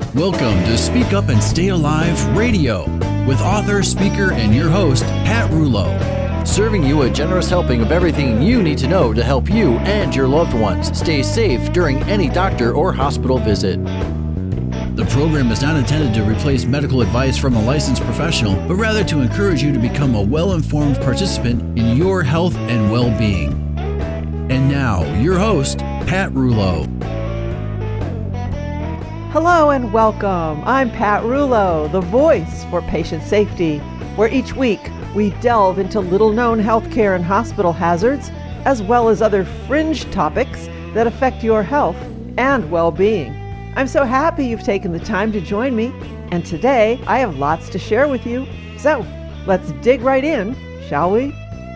Welcome to Speak Up and Stay Alive Radio with author, speaker, and your host, Pat Rouleau. Serving you a generous helping of everything you need to know to help you and your loved ones stay safe during any doctor or hospital visit. The program is not intended to replace medical advice from a licensed professional, but rather to encourage you to become a well-informed participant in your health and well-being. And now, your host, Pat Rouleau. Hello and welcome. I'm Pat Rouleau, the voice for patient safety, where each week we delve into little-known healthcare and hospital hazards, as well as other fringe topics that affect your health and well-being. I'm so happy you've taken the time to join me, and today I have lots to share with you. So, let's dig right in, shall we?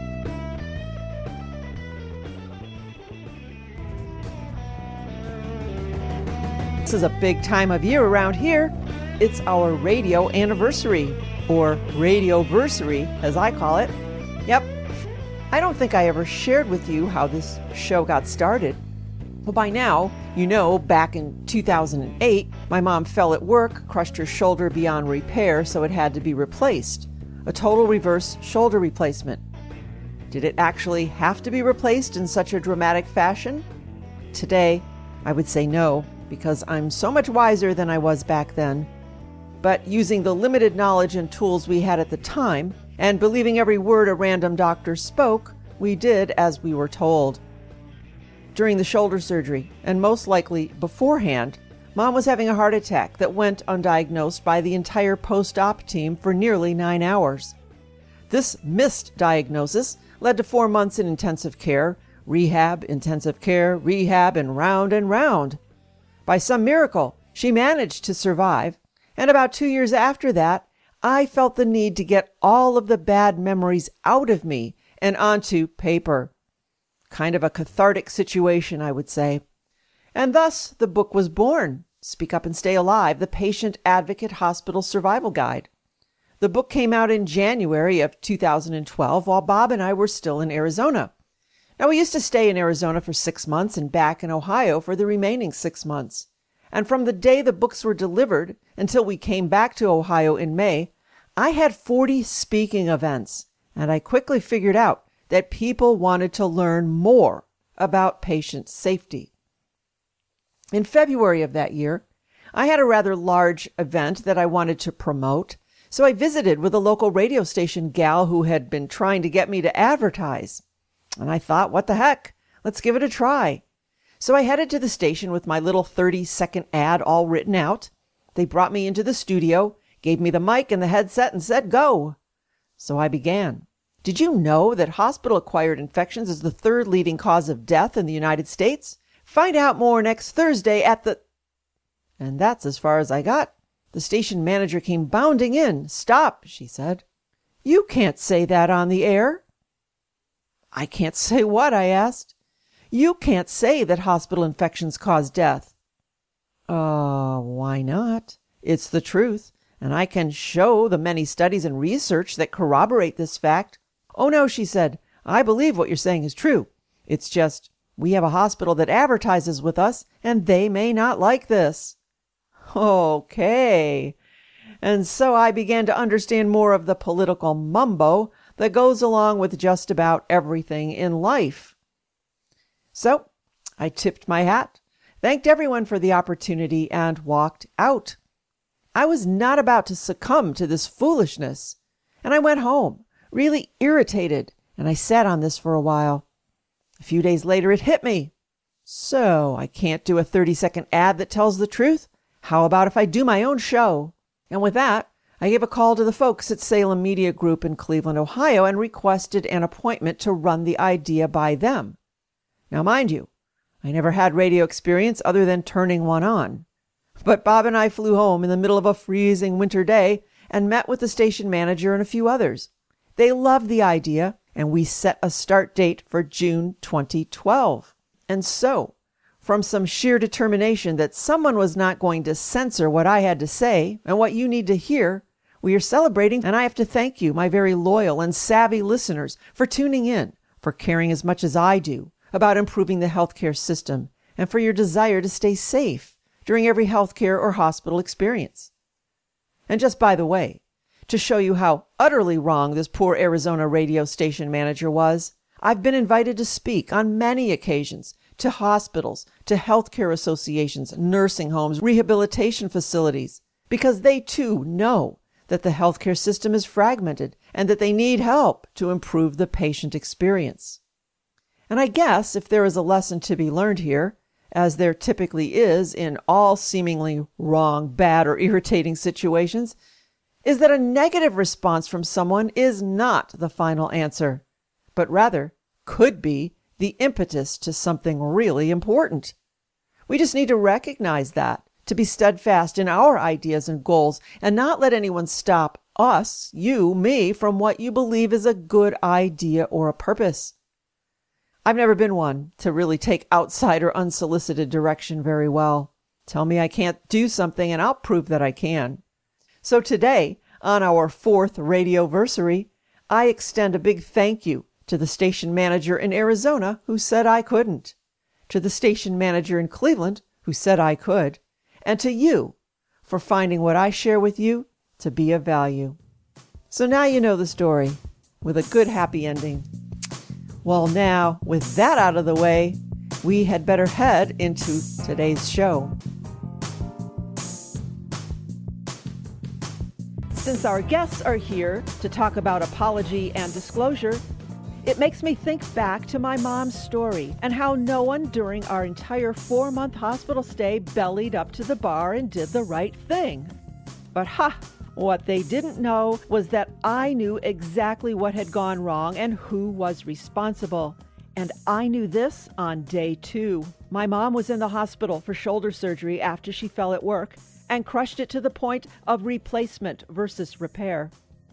This is a big time of year around here. It's our radio anniversary, or radioversary, as I call it. Yep. I don't think I ever shared with you how this show got started. Well, by now, you know, back in 2008, my mom fell at work, crushed her shoulder beyond repair, so it had to be replaced. A total reverse shoulder replacement. Did it actually have to be replaced in such a dramatic fashion? Today, I would say no, because I'm so much wiser than I was back then. But using the limited knowledge and tools we had at the time, and believing every word a random doctor spoke, we did as we were told. During the shoulder surgery, and most likely beforehand, Mom was having a heart attack that went undiagnosed by the entire post-op team for nearly 9 hours. This missed diagnosis led to 4 months in intensive care, intensive care, rehab, and round. By some miracle, she managed to survive, and about 2 years after that, I felt the need to get all of the bad memories out of me and onto paper. Kind of a cathartic situation, I would say. And thus, the book was born, Speak Up and Stay Alive, the Patient Advocate Hospital Survival Guide. The book came out in January of 2012 while Bob and I were still in Arizona. Now, we used to stay in Arizona for 6 months and back in Ohio for the remaining 6 months. And from the day the books were delivered until we came back to Ohio in May, I had 40 speaking events, and I quickly figured out that people wanted to learn more about patient safety. In February of that year, I had a rather large event that I wanted to promote, so I visited with a local radio station gal who had been trying to get me to advertise. And I thought, what the heck? Let's give it a try. So I headed to the station with my little 30-second ad all written out. They brought me into the studio, gave me the mic and the headset, and said, go. So I began. Did you know that hospital-acquired infections is the third leading cause of death in the United States? Find out more next Thursday at the... And that's as far as I got. The station manager came bounding in. Stop, she said. You can't say that on the air. I can't say what? I asked. You can't say that hospital infections cause death. Why not? It's the truth, and I can show the many studies and research that corroborate this fact. Oh no, she said. I believe what you're saying is true. It's just, we have a hospital that advertises with us, and they may not like this. Okay. And so I began to understand more of the political mumbo that goes along with just about everything in life. So I tipped my hat, thanked everyone for the opportunity, and walked out. I was not about to succumb to this foolishness, and I went home, really irritated, and I sat on this for a while. A few days later, it hit me. So I can't do a 30-second ad that tells the truth? How about if I do my own show? And with that, I gave a call to the folks at Salem Media Group in Cleveland, Ohio, and requested an appointment to run the idea by them. Now, mind you, I never had radio experience other than turning one on. But Bob and I flew home in the middle of a freezing winter day and met with the station manager and a few others. They loved the idea, and we set a start date for June 2012. And so, from some sheer determination that someone was not going to censor what I had to say and what you need to hear, we are celebrating, and I have to thank you, my very loyal and savvy listeners, for tuning in, for caring as much as I do about improving the healthcare system, and for your desire to stay safe during every healthcare or hospital experience. And just by the way, to show you how utterly wrong this poor Arizona radio station manager was, I've been invited to speak on many occasions to hospitals, to healthcare associations, nursing homes, rehabilitation facilities, because they too know that the healthcare system is fragmented and that they need help to improve the patient experience. And I guess if there is a lesson to be learned here, as there typically is in all seemingly wrong, bad, or irritating situations, is that a negative response from someone is not the final answer, but rather could be the impetus to something really important. We just need to recognize that, to be steadfast in our ideas and goals, and not let anyone stop us, you, me, from what you believe is a good idea or a purpose. I've never been one to really take outside or unsolicited direction very well. Tell me I can't do something and I'll prove that I can. So today, on our 4th radioversary, I extend a big thank you to the station manager in Arizona who said I couldn't, to the station manager in Cleveland who said I could, and to you for finding what I share with you to be of value. So now you know the story, with a good happy ending. Well, now, with that out of the way, we had better head into today's show. Since our guests are here to talk about apology and disclosure, it makes me think back to my mom's story and how no one during our entire 4-month hospital stay bellied up to the bar and did the right thing. But what they didn't know was that I knew exactly what had gone wrong and who was responsible. And I knew this on day 2. My mom was in the hospital for shoulder surgery after she fell at work and crushed it to the point of replacement versus repair.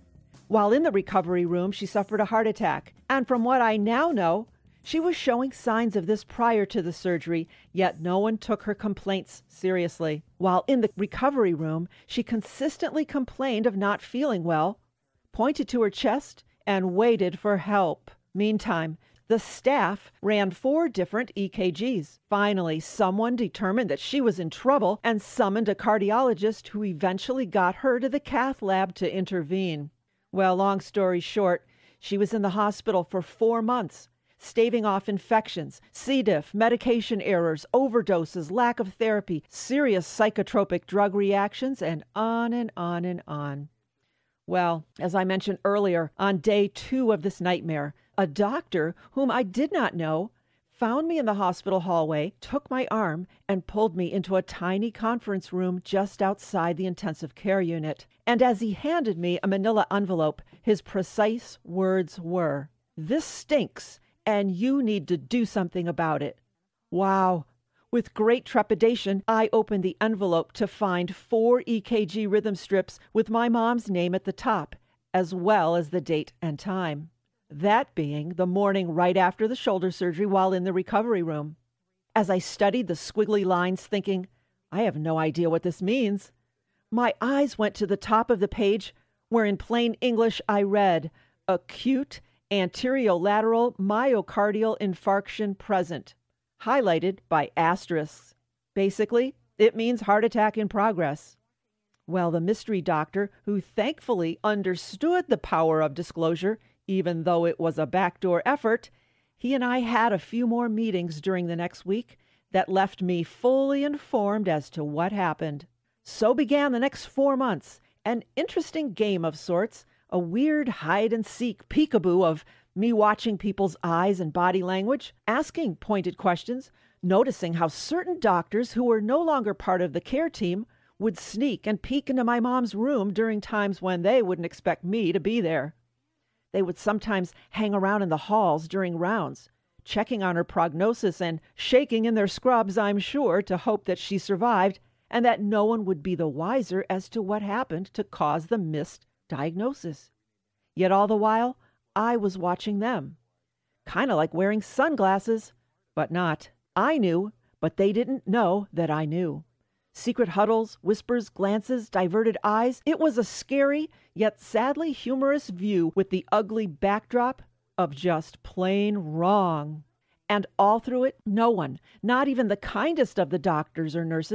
While in the recovery room, she suffered a heart attack, and from what I now know, she was showing signs of this prior to the surgery, yet no one took her complaints seriously. While in the recovery room, she consistently complained of not feeling well, pointed to her chest, and waited for help. Meantime, the staff ran 4 different EKGs. Finally, someone determined that she was in trouble and summoned a cardiologist who eventually got her to the cath lab to intervene. Well, long story short, she was in the hospital for 4 months, staving off infections, C. diff, medication errors, overdoses, lack of therapy, serious psychotropic drug reactions, and on and on and on. Well, as I mentioned earlier, on day 2 of this nightmare, a doctor whom I did not know found me in the hospital hallway, took my arm, and pulled me into a tiny conference room just outside the intensive care unit. And as he handed me a manila envelope, his precise words were, "This stinks, and you need to do something about it." Wow! With great trepidation, I opened the envelope to find 4 EKG rhythm strips with my mom's name at the top, as well as the date and time. That being the morning right after the shoulder surgery while in the recovery room. As I studied the squiggly lines thinking, I have no idea what this means, my eyes went to the top of the page where in plain English I read, "Acute anterolateral myocardial infarction present," highlighted by asterisks. Basically, it means heart attack in progress. Well, the mystery doctor, who thankfully understood the power of disclosure, even though it was a backdoor effort, he and I had a few more meetings during the next week that left me fully informed as to what happened. So began the next 4 months, an interesting game of sorts, a weird hide-and-seek peekaboo of me watching people's eyes and body language, asking pointed questions, noticing how certain doctors who were no longer part of the care team would sneak and peek into my mom's room during times when they wouldn't expect me to be there. They would sometimes hang around in the halls during rounds, checking on her prognosis and shaking in their scrubs, I'm sure, to hope that she survived and that no one would be the wiser as to what happened to cause the missed diagnosis. Yet all the while, I was watching them. Kind of like wearing sunglasses, but not. I knew, but they didn't know that I knew. Secret huddles, whispers, glances, diverted eyes. It was a scary, yet sadly humorous view with the ugly backdrop of just plain wrong. And all through it, no one, not even the kindest of the doctors or nurses,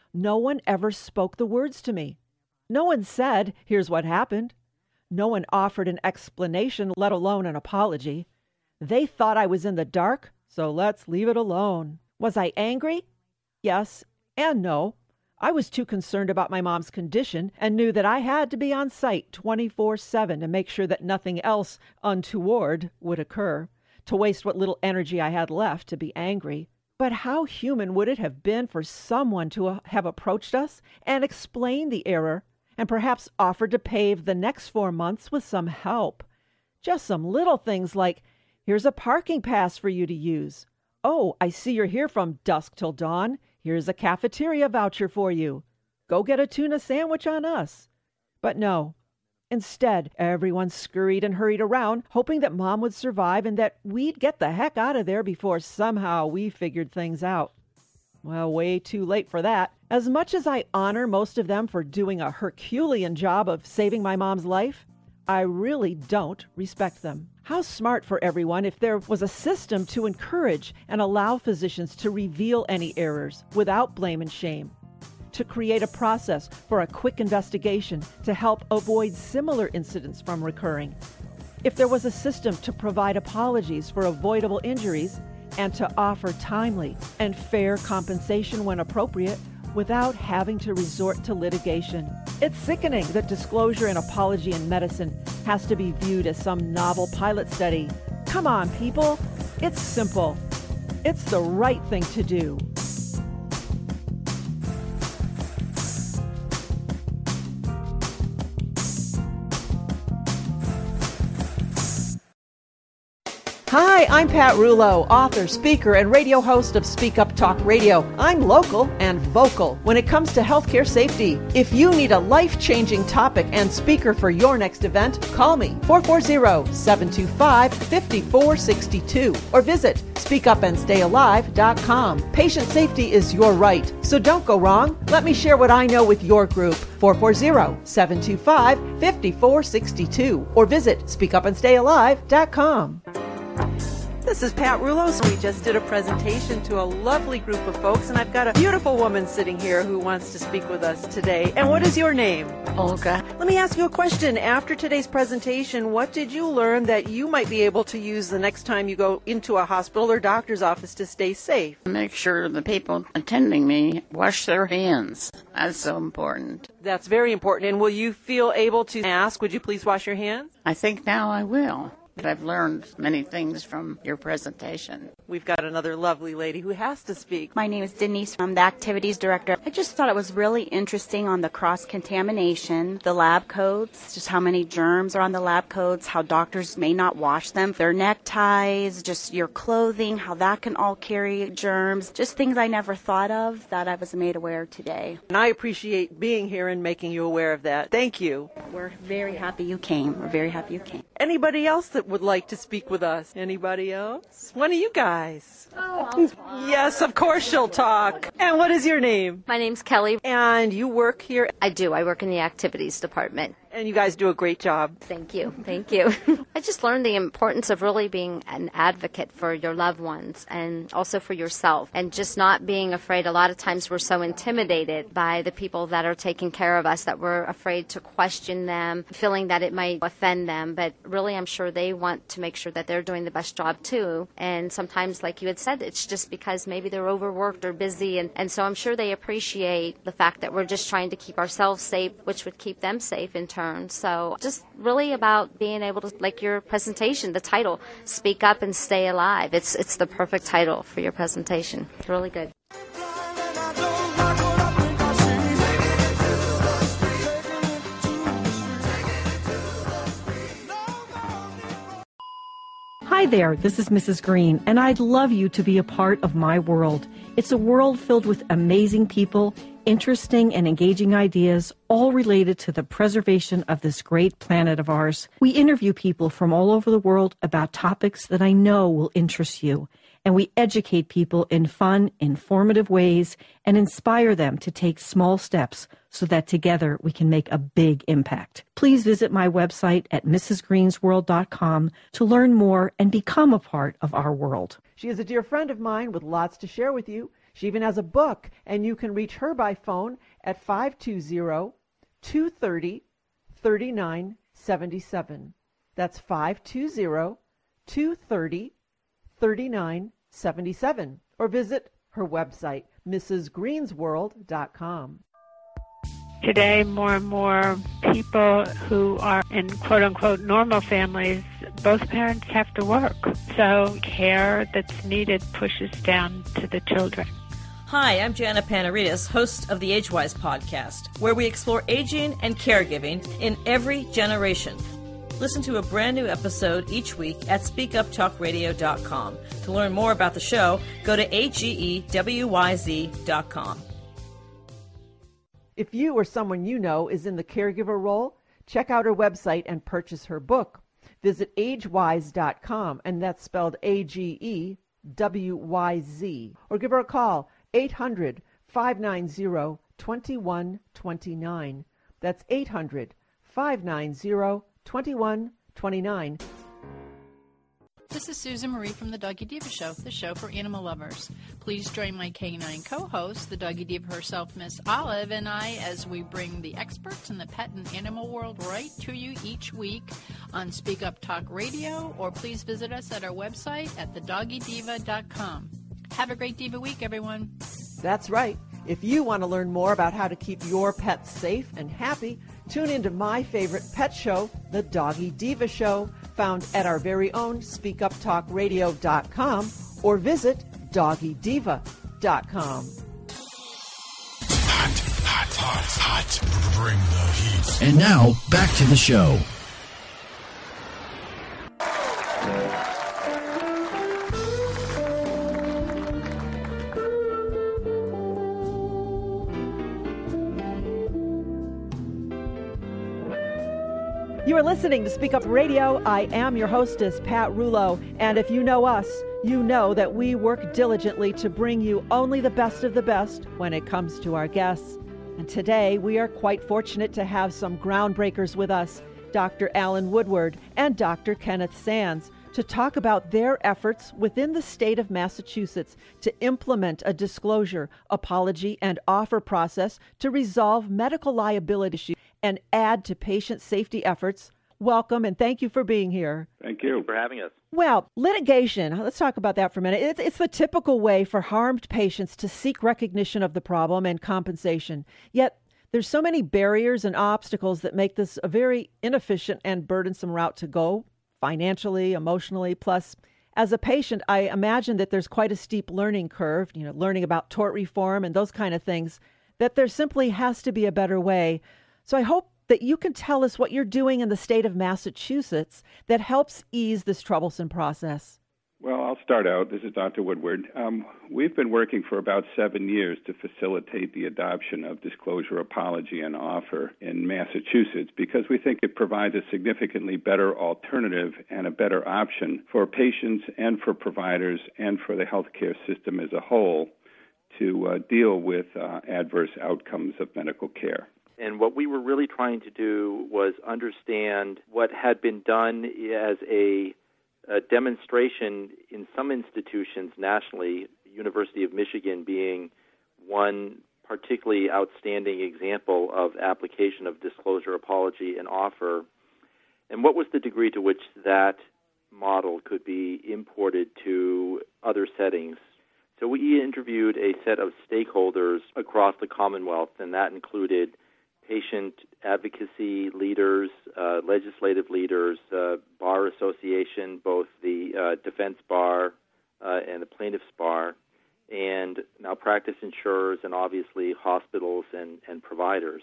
No one ever spoke the words to me. No one said, "Here's what happened." No one offered an explanation, let alone an apology. They thought I was in the dark, so let's leave it alone. Was I angry? Yes and no. I was too concerned about my mom's condition and knew that I had to be on site 24/7 to make sure that nothing else untoward would occur, to waste what little energy I had left to be angry. But how human would it have been for someone to have approached us and explained the error and perhaps offered to pave the next 4 months with some help? Just some little things like, "Here's a parking pass for you to use. Oh, I see you're here from dusk till dawn. Here's a cafeteria voucher for you. Go get a tuna sandwich on us." But no. Instead, everyone scurried and hurried around, hoping that Mom would survive and that we'd get the heck out of there before somehow we figured things out. Well, way too late for that. As much as I honor most of them for doing a Herculean job of saving my mom's life, I really don't respect them. How smart for everyone if there was a system to encourage and allow physicians to reveal any errors without blame and shame, to create a process for a quick investigation to help avoid similar incidents from recurring. If there was a system to provide apologies for avoidable injuries and to offer timely and fair compensation when appropriate without having to resort to litigation. It's sickening that disclosure and apology in medicine has to be viewed as some novel pilot study. Come on, people. It's simple. It's the right thing to do. Hi, I'm Pat Rulo, author, speaker, and radio host of Speak Up Talk Radio. I'm local and vocal when it comes to healthcare safety. If you need a life-changing topic and speaker for your next event, call me, 440-725-5462, or visit speakupandstayalive.com. Patient safety is your right, so don't go wrong. Let me share what I know with your group, 440-725-5462, or visit speakupandstayalive.com. This is Pat Rulo. We just did a presentation to a lovely group of folks, and I've got a beautiful woman sitting here who wants to speak with us today. And what is your name? Olga. Let me ask you a question. After today's presentation, what did you learn that you might be able to use the next time you go into a hospital or doctor's office to stay safe? Make sure the people attending me wash their hands. That's so important. That's very important. And will you feel able to ask, would you please wash your hands? I think now I will. I've learned many things from your presentation. We've got another lovely lady who has to speak. My name is Denise. I'm the activities director. I just thought it was really interesting on the cross-contamination, the lab codes, just how many germs are on the lab codes, how doctors may not wash them, their neckties, just your clothing, how that can all carry germs, just things I never thought of that I was made aware of today. And I appreciate being here and making you aware of that. Thank you. We're very happy you came. We're very happy you came. Anybody else that would like to speak with us? Anybody else? One of you guys. Oh, I'll talk. Yes, of course she'll talk. And what is your name? My name's Kelly. And you work here? I do. I work in the activities department. And you guys do a great job. Thank you. Thank you. I just learned the importance of really being an advocate for your loved ones and also for yourself, and just not being afraid. A lot of times we're so intimidated by the people that are taking care of us that we're afraid to question them, feeling that it might offend them. But really, I'm sure they want to make sure that they're doing the best job too. And sometimes, like you had said, it's just because maybe they're overworked or busy. And so I'm sure they appreciate the fact that we're just trying to keep ourselves safe, which would keep them safe in turn. So just really about being able to, like your presentation, the title, Speak Up and Stay Alive. It's the perfect title for your presentation. It's really good. Hi there, this is Mrs. Green, and I'd love you to be a part of my world. It's a world filled with amazing people, interesting and engaging ideas, all related to the preservation of this great planet of ours. We interview people from all over the world about topics that I know will interest you, and we educate people in fun, informative ways and inspire them to take small steps so that together we can make a big impact. Please visit my website at mrsgreensworld.com to learn more and become a part of our world. She is a dear friend of mine with lots to share with you. She even has a book, and you can reach her by phone at 520-230-3977. That's 520-230-3977. Or visit her website, mrsgreensworld.com. Today, more and more people who are in quote-unquote normal families, both parents have to work. So care that's needed pushes down to the children. Hi, I'm Jana Panaritis, host of the AgeWise podcast, where we explore aging and caregiving in every generation. Listen to a brand new episode each week at speakuptalkradio.com. To learn more about the show, go to agewyz.com. If you or someone you know is in the caregiver role, check out her website and purchase her book. Visit agewyz.com, and that's spelled AGEWYZ. Or give her a call, 800-590-2129. That's 800-590-2129. This is Susan Marie from the Doggy Diva Show, the show for animal lovers. Please join my canine co-host, the Doggy Diva herself, Miss Olive, and I, as we bring the experts in the pet and animal world right to you each week on Speak Up Talk Radio, or please visit us at our website at thedoggydiva.com. Have a great Diva week, everyone. That's right. If you want to learn more about how to keep your pets safe and happy, tune into my favorite pet show, The Doggy Diva Show, found at our very own SpeakUpTalkRadio.com, or visit DoggyDiva.com. Hot. Bring the heat. And now, back to the show. You are listening to Speak Up Radio. I am your hostess, Pat Rulo. And if you know us, you know that we work diligently to bring you only the best of the best when it comes to our guests. And today we are quite fortunate to have some groundbreakers with us, Dr. Alan Woodward and Dr. Kenneth Sands, to talk about their efforts within the state of Massachusetts to implement a disclosure, apology, and offer process to resolve medical liability issues and add to patient safety efforts. Welcome, and thank you for being here. Thank you for having us. Well, litigation, let's talk about that for a minute. It's the typical way for harmed patients to seek recognition of the problem and compensation. Yet, there's so many barriers and obstacles that make this a very inefficient and burdensome route to go, financially, emotionally. Plus, as a patient, I imagine that there's quite a steep learning curve, learning about tort reform and those kind of things, that there simply has to be a better way. So I hope that you can tell us what you're doing in the state of Massachusetts that helps ease this troublesome process. Well, I'll start out. This is Dr. Woodward. We've been working for about 7 years to facilitate the adoption of disclosure, apology, and offer in Massachusetts because we think it provides a significantly better alternative and a better option for patients and for providers and for the healthcare system as a whole to deal with adverse outcomes of medical care. And what we were really trying to do was understand what had been done as a demonstration in some institutions nationally, University of Michigan being one particularly outstanding example of application of disclosure, apology, and offer, and what was the degree to which that model could be imported to other settings. So we interviewed a set of stakeholders across the Commonwealth, and that included patient advocacy leaders, legislative leaders, bar association, both the defense bar and the plaintiff's bar, and malpractice insurers, and obviously hospitals and providers,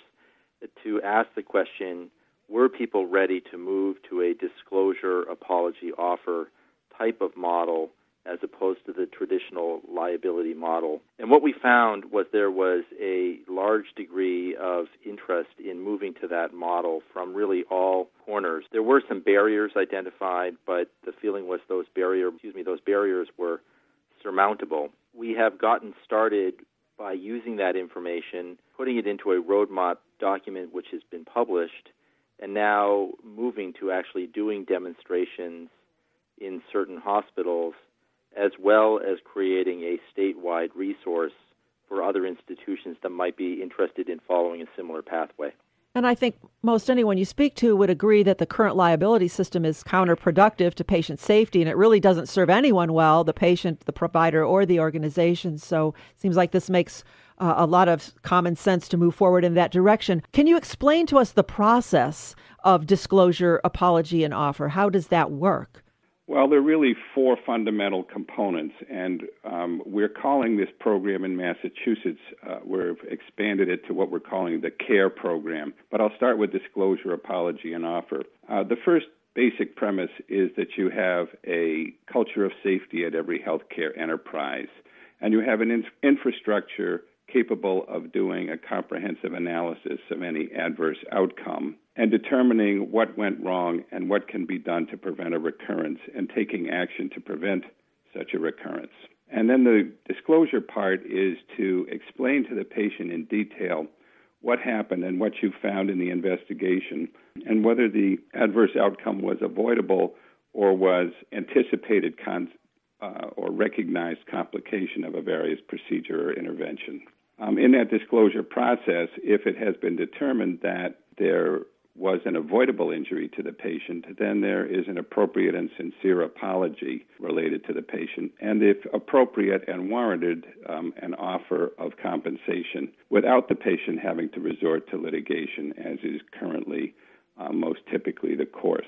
to ask the question, were people ready to move to a disclosure, apology, offer type of model as opposed to the traditional liability model? And what we found was there was a large degree of interest in moving to that model from really all corners. There were some barriers identified, but the feeling was those barriers were surmountable. We have gotten started by using that information, putting it into a roadmap document which has been published, and now moving to actually doing demonstrations in certain hospitals, as well as creating a statewide resource for other institutions that might be interested in following a similar pathway. And I think most anyone you speak to would agree that the current liability system is counterproductive to patient safety, and it really doesn't serve anyone well, the patient, the provider, or the organization. So it seems like this makes a lot of common sense to move forward in that direction. Can you explain to us the process of disclosure, apology, and offer? How does that work? Well, there are really four fundamental components, and we're calling this program in Massachusetts, we've expanded it to what we're calling the CARE program. But I'll start with disclosure, apology, and offer. The first basic premise is that you have a culture of safety at every healthcare enterprise, and you have an infrastructure capable of doing a comprehensive analysis of any adverse outcome and determining what went wrong and what can be done to prevent a recurrence and taking action to prevent such a recurrence. And then the disclosure part is to explain to the patient in detail what happened and what you found in the investigation and whether the adverse outcome was avoidable or was anticipated or recognized complication of a various procedure or intervention. In that disclosure process, if it has been determined that there was an avoidable injury to the patient, then there is an appropriate and sincere apology related to the patient, and if appropriate and warranted, an offer of compensation without the patient having to resort to litigation, as is currently most typically the course.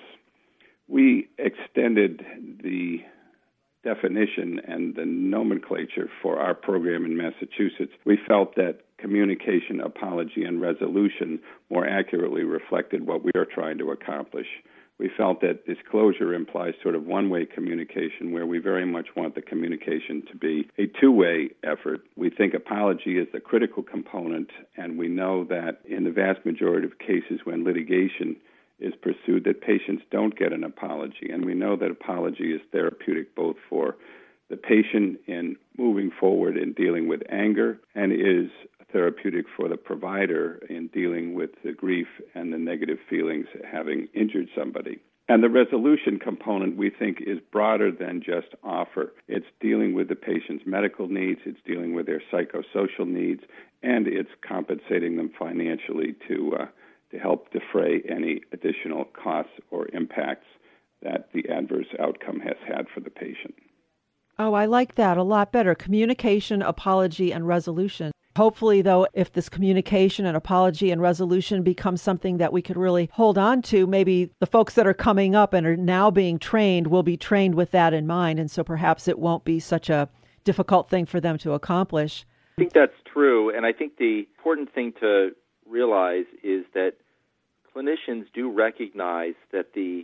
We extended the definition and the nomenclature for our program in Massachusetts. We felt that communication, apology, and resolution more accurately reflected what we are trying to accomplish. We felt that disclosure implies sort of one-way communication where we very much want the communication to be a two-way effort. We think apology is the critical component, and we know that in the vast majority of cases when litigation is pursued, that patients don't get an apology. And we know that apology is therapeutic both for the patient in moving forward in dealing with anger and is therapeutic for the provider in dealing with the grief and the negative feelings having injured somebody. And the resolution component, we think, is broader than just offer. It's dealing with the patient's medical needs, it's dealing with their psychosocial needs, and it's compensating them financially to help defray any additional costs or impacts that the adverse outcome has had for the patient. Oh, I like that a lot better. Communication, apology, and resolution. Hopefully, though, if this communication and apology and resolution becomes something that we could really hold on to, maybe the folks that are coming up and are now being trained will be trained with that in mind, and so perhaps it won't be such a difficult thing for them to accomplish. I think that's true, and I think the important thing to realize is that clinicians do recognize that the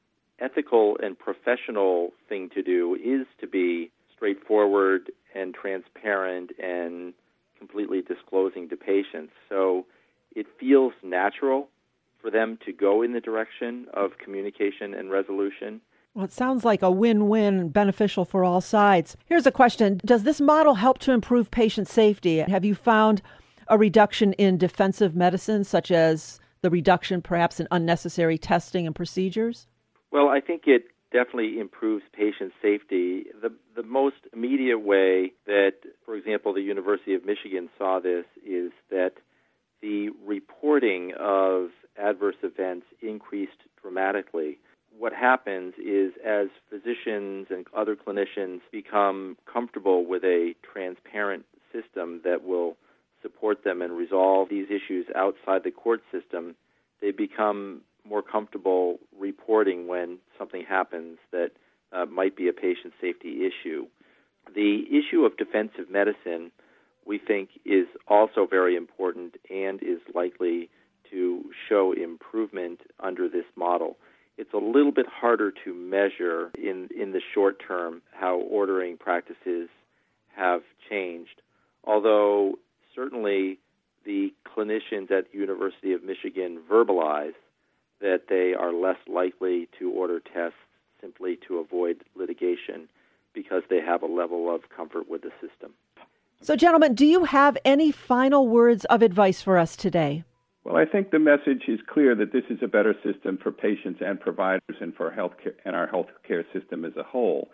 ethical and professional thing to do is to be straightforward and transparent and completely disclosing to patients. So it feels natural for them to go in the direction of communication and resolution. Well, it sounds like a win-win, beneficial for all sides. Here's a question. Does this model help to improve patient safety? Have you found a reduction in defensive medicine, such as the reduction perhaps in unnecessary testing and procedures? Well, I think it definitely improves patient safety. The most immediate way that, for example, the University of Michigan saw this is that the reporting of adverse events increased dramatically. What happens is as physicians and other clinicians become comfortable with a transparent system that will support them and resolve these issues outside the court system, they become more comfortable reporting when something happens that might be a patient safety issue. The issue of defensive medicine, we think, is also very important and is likely to show improvement under this model. It's a little bit harder to measure in the short term how ordering practices have changed, although certainly the clinicians at the University of Michigan verbalize that they are less likely to order tests simply to avoid litigation because they have a level of comfort with the system. So, gentlemen, do you have any final words of advice for us today? Well, I think the message is clear that this is a better system for patients and providers and for healthcare and our healthcare system as a whole.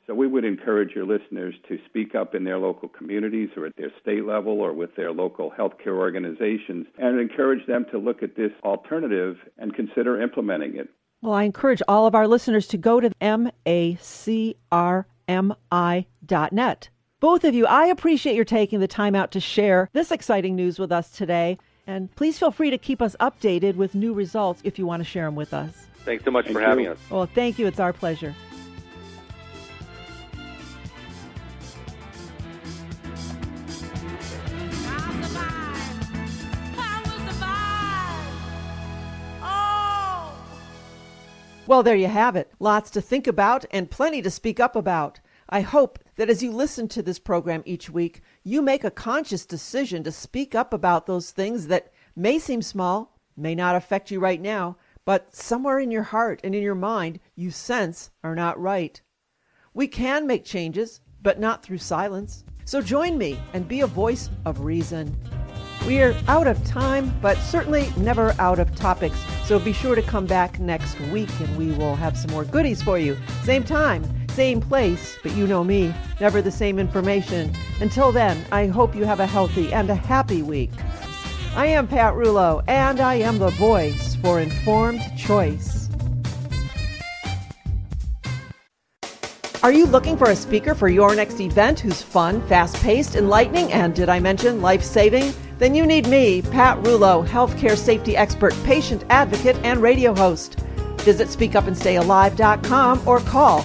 So we would encourage your listeners to speak up in their local communities or at their state level or with their local healthcare organizations and encourage them to look at this alternative and consider implementing it. Well, I encourage all of our listeners to go to macrmi.net. Both of you, I appreciate your taking the time out to share this exciting news with us today. And please feel free to keep us updated with new results if you want to share them with us. Thanks so much for having us. Well, thank you. It's our pleasure. Well, there you have it. Lots to think about and plenty to speak up about. I hope that as you listen to this program each week, you make a conscious decision to speak up about those things that may seem small, may not affect you right now, but somewhere in your heart and in your mind you sense are not right. We can make changes, but not through silence. So join me and be a voice of reason. We are out of time, but certainly never out of topics. So be sure to come back next week and we will have some more goodies for you. Same time, same place, but you know me, never the same information. Until then, I hope you have a healthy and a happy week. I am Pat Rouleau, and I am the voice for informed choice. Are you looking for a speaker for your next event who's fun, fast-paced, enlightening, and did I mention life-saving? Then you need me, Pat Rouleau, healthcare safety expert, patient advocate, and radio host. Visit speakupandstayalive.com or call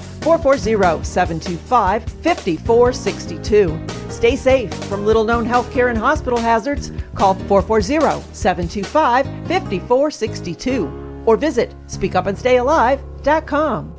440-725-5462. Stay safe from little-known healthcare and hospital hazards. Call 440-725-5462 or visit speakupandstayalive.com.